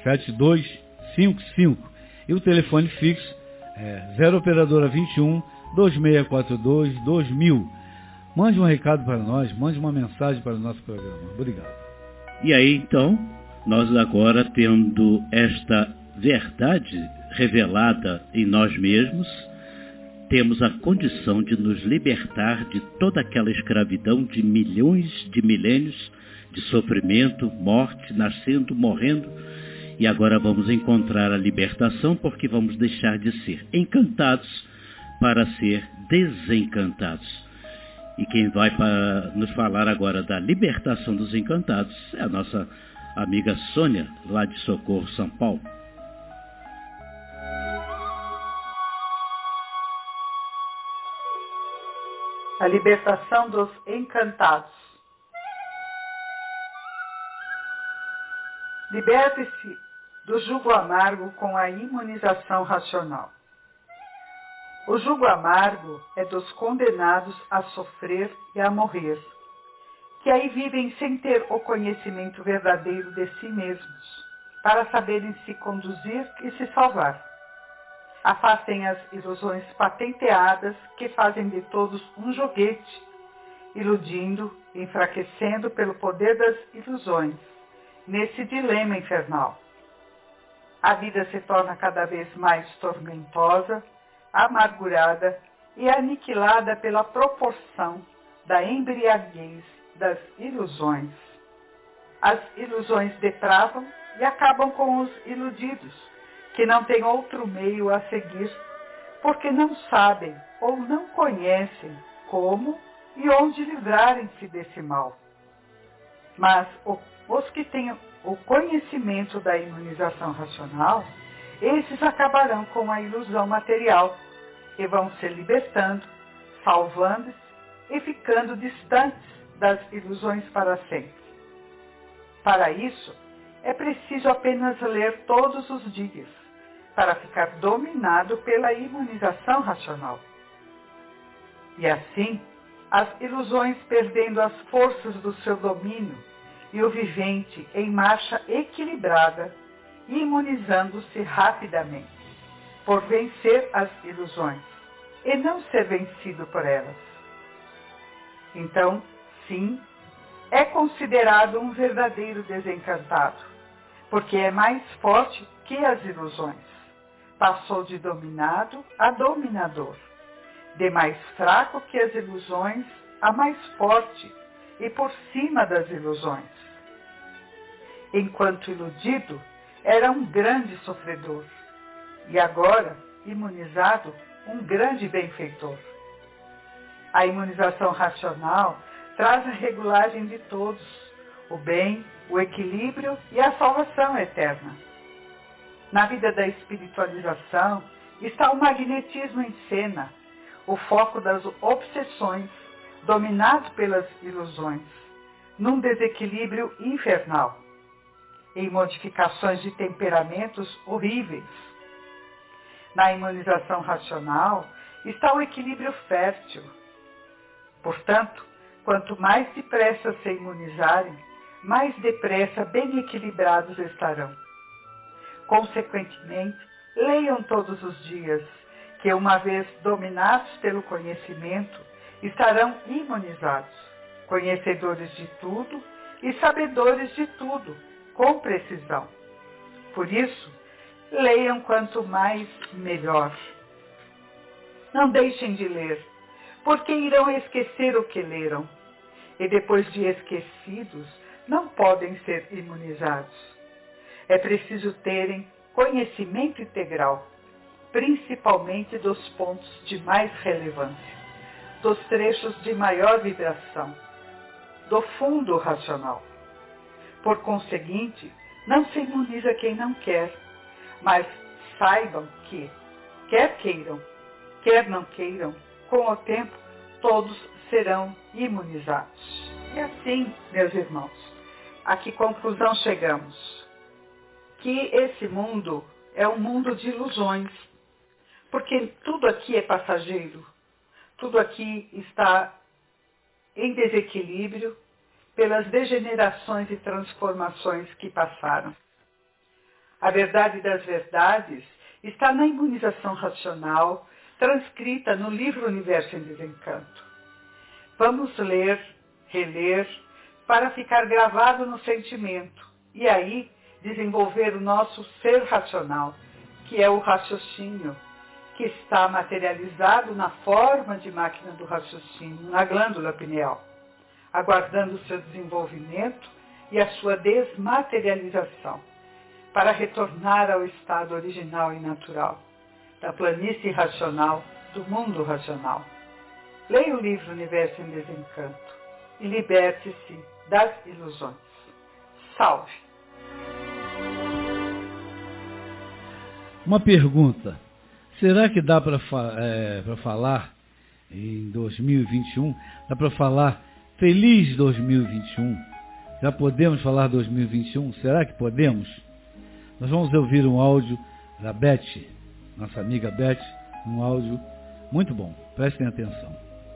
Speaker 3: 7255 e o telefone fixo é 0 operadora 21 2642 2000. Mande um recado para nós, mande uma mensagem para o nosso programa. Obrigado.
Speaker 4: E aí então, nós agora tendo esta verdade revelada em nós mesmos, temos a condição de nos libertar de toda aquela escravidão de milhões de milênios de sofrimento, morte, nascendo, morrendo. E agora vamos encontrar a libertação porque vamos deixar de ser encantados para ser desencantados. E quem vai nos falar agora da libertação dos encantados é a nossa amiga Sônia, lá de Socorro, São Paulo.
Speaker 9: A libertação dos encantados. Liberte-se do jugo amargo com a imunização racional. O jugo amargo é dos condenados a sofrer e a morrer, que aí vivem sem ter o conhecimento verdadeiro de si mesmos, para saberem se conduzir e se salvar. Afastem as ilusões patenteadas que fazem de todos um joguete, iludindo, enfraquecendo pelo poder das ilusões, nesse dilema infernal. A vida se torna cada vez mais tormentosa, amargurada e aniquilada pela proporção da embriaguez das ilusões. As ilusões depravam e acabam com os iludidos, que não têm outro meio a seguir, porque não sabem ou não conhecem como e onde livrarem-se desse mal. Mas os que têm o conhecimento da imunização racional, esses acabarão com a ilusão material e vão se libertando, salvando-se e ficando distantes das ilusões para sempre. Para isso, é preciso apenas ler todos os dias, para ficar dominado pela imunização racional. E assim, as ilusões perdendo as forças do seu domínio e o vivente em marcha equilibrada, imunizando-se rapidamente, por vencer as ilusões e não ser vencido por elas. Então, sim, é considerado um verdadeiro desencantado, porque é mais forte que as ilusões. Passou de dominado a dominador, de mais fraco que as ilusões a mais forte e por cima das ilusões. Enquanto iludido, era um grande sofredor, e agora, imunizado, um grande benfeitor. A imunização racional traz a regulagem de todos, o bem, o equilíbrio e a salvação eterna. Na vida da espiritualização está o magnetismo em cena, o foco das obsessões, dominado pelas ilusões, num desequilíbrio infernal, em modificações de temperamentos horríveis. Na imunização racional está o equilíbrio fértil. Portanto, quanto mais depressa se imunizarem, mais depressa bem equilibrados estarão. Consequentemente, leiam todos os dias, que uma vez dominados pelo conhecimento, estarão imunizados, conhecedores de tudo e sabedores de tudo, com precisão. Por isso, leiam quanto mais, melhor. Não deixem de ler, porque irão esquecer o que leram, e depois de esquecidos, não podem ser imunizados. É preciso terem conhecimento integral, principalmente dos pontos de mais relevância, dos trechos de maior vibração, do fundo racional. Por conseguinte, não se imuniza quem não quer, mas saibam que, Quer queiram, quer não queiram, com o tempo todos serão imunizados. E assim, meus irmãos, a que conclusão chegamos? Que esse mundo é um mundo de ilusões, porque tudo aqui é passageiro, tudo aqui está em desequilíbrio pelas degenerações e transformações que passaram. A verdade das verdades está na imunização racional, transcrita no livro Universo em Desencanto. Vamos ler, reler, para ficar gravado no sentimento, e aí desenvolver o nosso ser racional, que é o raciocínio, que está materializado na forma de máquina do raciocínio, na glândula pineal, aguardando o seu desenvolvimento e a sua desmaterialização, para retornar ao estado original e natural, da planície racional, do mundo racional. Leia o livro Universo em Desencanto e liberte-se das ilusões. Salve!
Speaker 3: Uma pergunta. Será que dá para falar em 2021? Dá para falar Feliz 2021? Já podemos falar 2021? Será que podemos? Nós vamos ouvir um áudio da Beth, nossa amiga Beth, um áudio muito bom. Prestem atenção.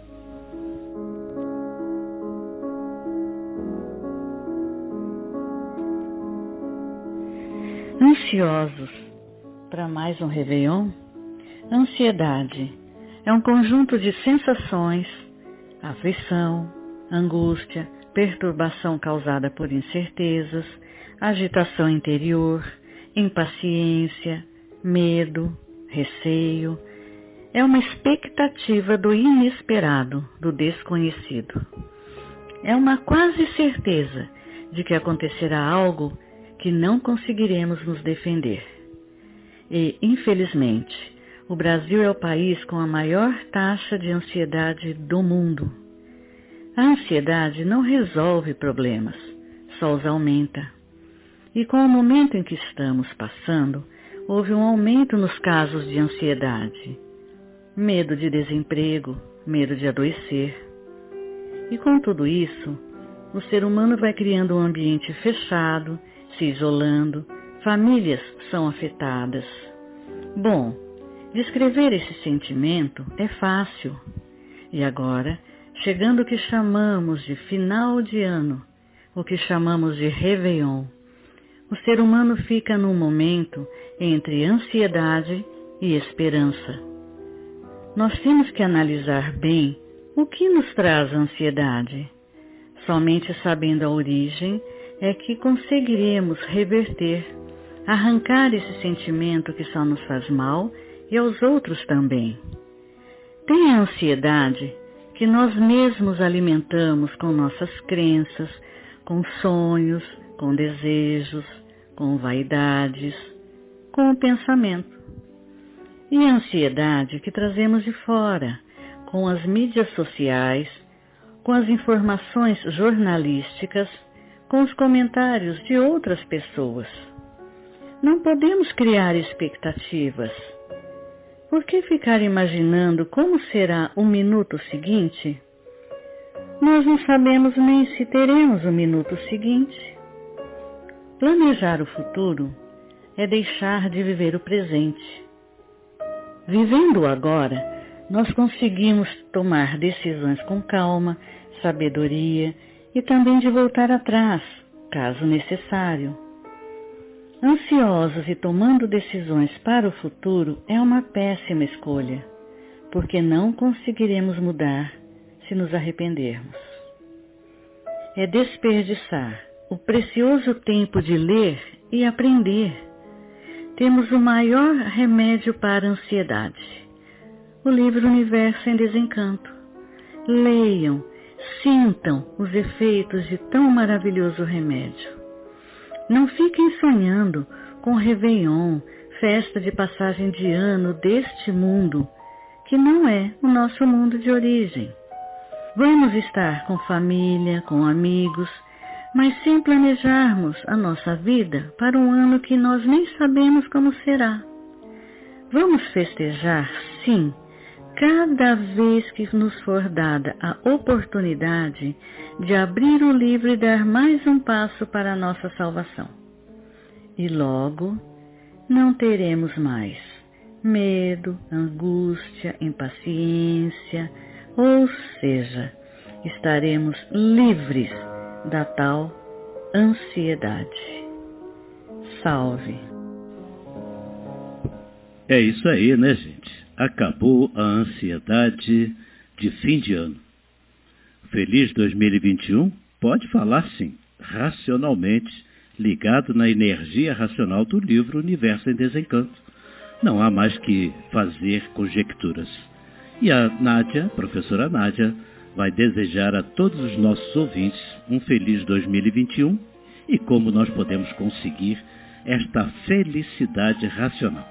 Speaker 10: Ansiosos para mais um Réveillon? Ansiedade é um conjunto de sensações, aflição, angústia, perturbação causada por incertezas, agitação interior, impaciência, medo, receio. É uma expectativa do inesperado, do desconhecido. É uma quase certeza de que acontecerá algo que não conseguiremos nos defender. E, infelizmente, o Brasil é o país com a maior taxa de ansiedade do mundo. A ansiedade não resolve problemas, só os aumenta. E com o momento em que estamos passando, houve um aumento nos casos de ansiedade. Medo de desemprego, medo de adoecer. E com tudo isso, o ser humano vai criando um ambiente fechado, se isolando, famílias são afetadas. Bom, descrever esse sentimento é fácil. E agora, chegando o que chamamos de final de ano, o que chamamos de Réveillon, o ser humano fica num momento entre ansiedade e esperança. Nós temos que analisar bem o que nos traz ansiedade. Somente sabendo a origem é que conseguiremos reverter, arrancar esse sentimento que só nos faz mal e aos outros também. Tem a ansiedade que nós mesmos alimentamos com nossas crenças, com sonhos, com desejos, com vaidades, com o pensamento. E a ansiedade que trazemos de fora, com as mídias sociais, com as informações jornalísticas, com os comentários de outras pessoas. Não podemos criar expectativas. Por que ficar imaginando como será o minuto seguinte? Nós não sabemos nem se teremos o minuto seguinte. Planejar o futuro é deixar de viver o presente. Vivendo o agora, nós conseguimos tomar decisões com calma, sabedoria e também de voltar atrás, caso necessário. Ansiosos e tomando decisões para o futuro é uma péssima escolha, porque não conseguiremos mudar se nos arrependermos. É desperdiçar o precioso tempo de ler e aprender. Temos o maior remédio para a ansiedade, o livro Universo em Desencanto. Leiam, sintam os efeitos de tão maravilhoso remédio. Não fiquem sonhando com Réveillon, festa de passagem de ano deste mundo, que não é o nosso mundo de origem. Vamos estar com família, com amigos, mas sem planejarmos a nossa vida para um ano que nós nem sabemos como será. Vamos festejar, sim, cada vez que nos for dada a oportunidade de abrir o livro e dar mais um passo para a nossa salvação. E logo não teremos mais medo, angústia, impaciência, ou seja, estaremos livres da tal ansiedade. Salve!
Speaker 4: É isso aí, né, gente? Acabou a ansiedade de fim de ano. Feliz 2021? Pode falar sim, racionalmente, ligado na energia racional do livro Universo em Desencanto. Não há mais que fazer conjecturas. E a Nádia, a professora Nádia, vai desejar a todos os nossos ouvintes um feliz 2021 e como nós podemos conseguir esta felicidade racional.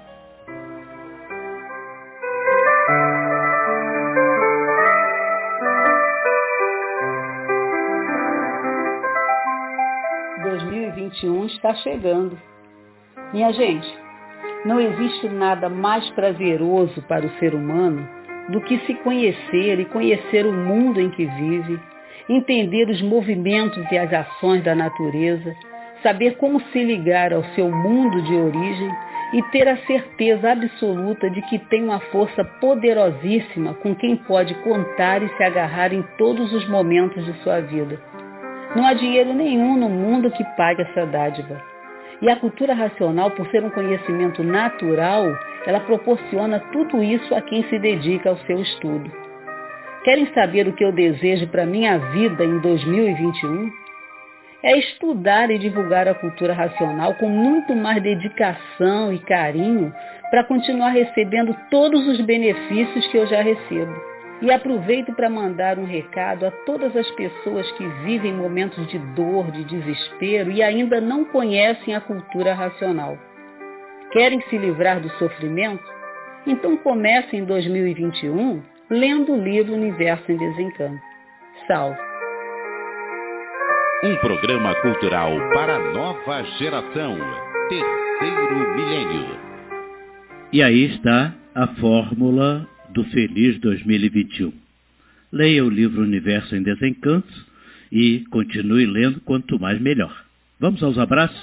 Speaker 11: Está chegando. Minha gente, não existe nada mais prazeroso para o ser humano do que se conhecer e conhecer o mundo em que vive, entender os movimentos e as ações da natureza, saber como se ligar ao seu mundo de origem e ter a certeza absoluta de que tem uma força poderosíssima com quem pode contar e se agarrar em todos os momentos de sua vida. Não há dinheiro nenhum no mundo que pague essa dádiva. E a cultura racional, por ser um conhecimento natural, ela proporciona tudo isso a quem se dedica ao seu estudo. Querem saber o que eu desejo para a minha vida em 2021? É estudar e divulgar a cultura racional com muito mais dedicação e carinho para continuar recebendo todos os benefícios que eu já recebo. E aproveito para mandar um recado a todas as pessoas que vivem momentos de dor, de desespero e ainda não conhecem a cultura racional. Querem se livrar do sofrimento? Então comecem em 2021 lendo o livro Universo em Desencanto. Salve!
Speaker 1: Um programa cultural para a nova geração. Terceiro milênio.
Speaker 4: E aí está a fórmula do feliz 2021. Leia o livro Universo em Desencanto e continue lendo quanto mais melhor. Vamos aos abraços?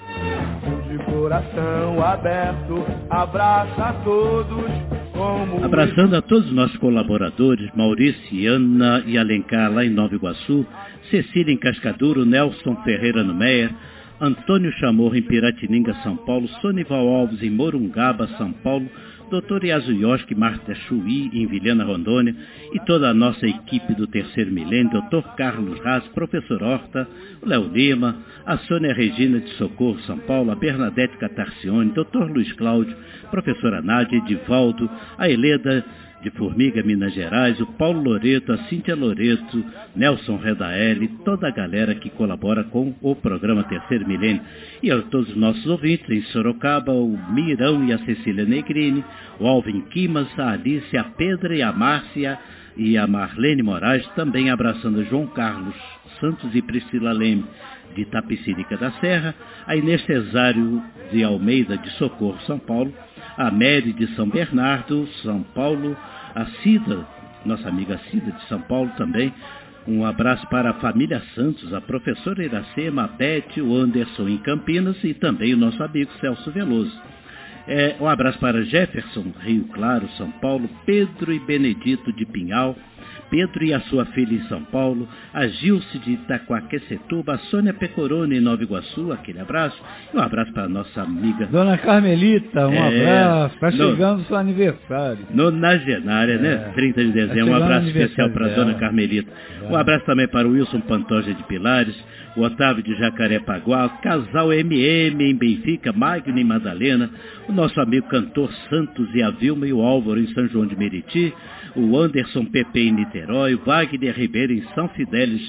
Speaker 2: De coração aberto, abraça a todos.
Speaker 4: Abraçando a todos os nossos colaboradores, Maurício, Ana e Alencar lá em Nova Iguaçu, Cecília em Cascaduro, Nelson Ferreira no Meier, Antônio Chamorro em Piratininga, São Paulo, Sonival Alves em Morungaba, São Paulo, Dr. Yasuyoshi Marta Chuí, em Vilhena, Rondônia, e toda a nossa equipe do Terceiro Milênio, Dr. Carlos Raz, Professor Horta, o Léo Lima, a Sônia Regina de Socorro, São Paulo, a Bernadette Catarcione, Dr. Luiz Cláudio, Professora Nádia, Edivaldo, a Heleda de Formiga, Minas Gerais, o Paulo Loreto, a Cíntia Loreto, Nelson Redaeli, toda a galera que colabora com o programa Terceiro Milênio. E a todos os nossos ouvintes em Sorocaba, o Mirão e a Cecília Negrini, o Alvin Quimas, a Alice, a Pedra e a Márcia e a Marlene Moraes, também abraçando João Carlos Santos e Priscila Leme de Itapecerica da Serra, a Inês Cesário de Almeida de Socorro, São Paulo, a Mary de São Bernardo, São Paulo, a Cida, nossa amiga Cida de São Paulo também. Um abraço para a família Santos, a professora Iracema, a Beth, o Anderson em Campinas e também o nosso amigo Celso Veloso. Um abraço para Jefferson, Rio Claro, São Paulo, Pedro e Benedito de Pinhal, Pedro e a sua filha em São Paulo, a Gilce de Itaquaquecetuba, a Sônia Pecorone em Nova Iguaçu, aquele abraço, e um abraço para a nossa amiga
Speaker 3: Dona Carmelita, um abraço, está chegando o seu aniversário.
Speaker 4: Nonagenária, né? 30 de dezembro, um abraço especial para a Dona Carmelita. Um abraço também para o Wilson Pantoja de Pilares, o Otávio de Jacarepaguá, o casal MM em Benfica, Magno e Madalena, o nosso amigo cantor Santos e a Vilma e o Álvaro em São João de Meriti, o Anderson Pepe em Niterói, o Wagner Ribeiro em São Fidélis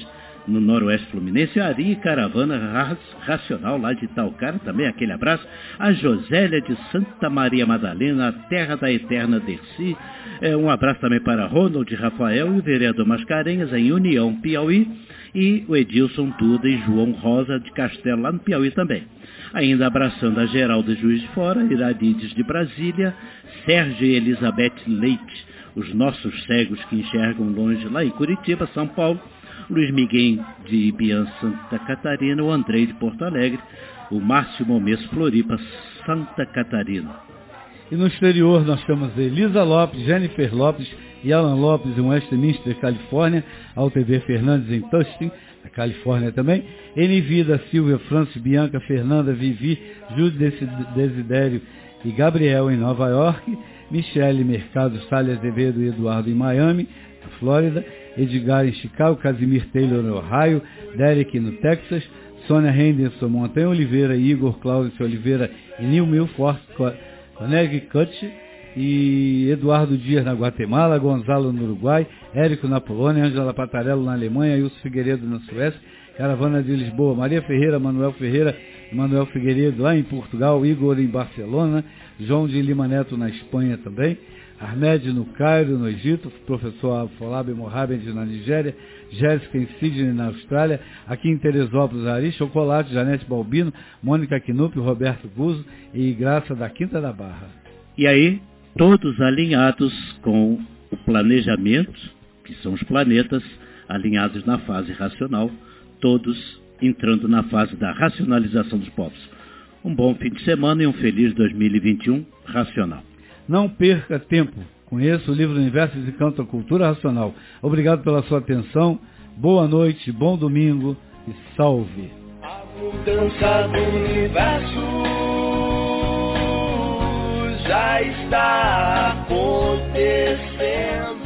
Speaker 4: no Noroeste Fluminense, a Ari Caravana Racional, lá de Itaucara, também aquele abraço, a Josélia de Santa Maria Madalena, a terra da eterna Dercy, um abraço também para Ronald Rafael e o vereador Mascarenhas, em União, Piauí, e o Edilson Duda e João Rosa de Castelo, lá no Piauí também. Ainda abraçando a Geralda Juiz de Fora, Iradides de Brasília, Sérgio e Elizabeth Leite, os nossos cegos que enxergam longe, lá em Curitiba, São Paulo, Luiz Miguel de Ibiã, Santa Catarina, o Andrei de Porto Alegre, o Márcio Momesso Floripa, Santa Catarina.
Speaker 3: E no exterior nós temos Elisa Lopes, Jennifer Lopes e Alan Lopes em Westminster, Califórnia, Altever Fernandes em Tustin, na Califórnia também, Enivi da Silvia, Francis, Bianca, Fernanda, Vivi, Júlio Desidério e Gabriel em Nova York, Michele Mercado, Sália Azevedo e Eduardo em Miami, na Flórida, Edgar em Chicago, Casimir Taylor no Ohio, Derek no Texas, Sônia Henderson, Montanha Oliveira, Igor Cláudio Oliveira e New Milford, Connecticut, e Eduardo Dias na Guatemala, Gonzalo no Uruguai, Érico na Polônia, Ângela Patarello na Alemanha, Wilson Figueiredo na Suécia, Caravana de Lisboa, Maria Ferreira, Manuel Ferreira e Manuel Figueiredo lá em Portugal, Igor em Barcelona, João de Lima Neto na Espanha também, Ahmed no Cairo, no Egito, professor Afolabi Mohamed na Nigéria, Jéssica em Sydney na Austrália, aqui em Teresópolis, Ari Chocolate, Janete Balbino, Mônica Knupp, Roberto Guzzo e Graça da Quinta da Barra.
Speaker 4: E aí, todos alinhados com o planejamento, que são os planetas, alinhados na fase racional, todos entrando na fase da racionalização dos povos. Um bom fim de semana e um feliz 2021 racional.
Speaker 3: Não perca tempo. Conheça o livro Universo e Canto a Cultura Racional. Obrigado pela sua atenção. Boa noite, bom domingo e salve.
Speaker 2: A mudança do universo já está acontecendo.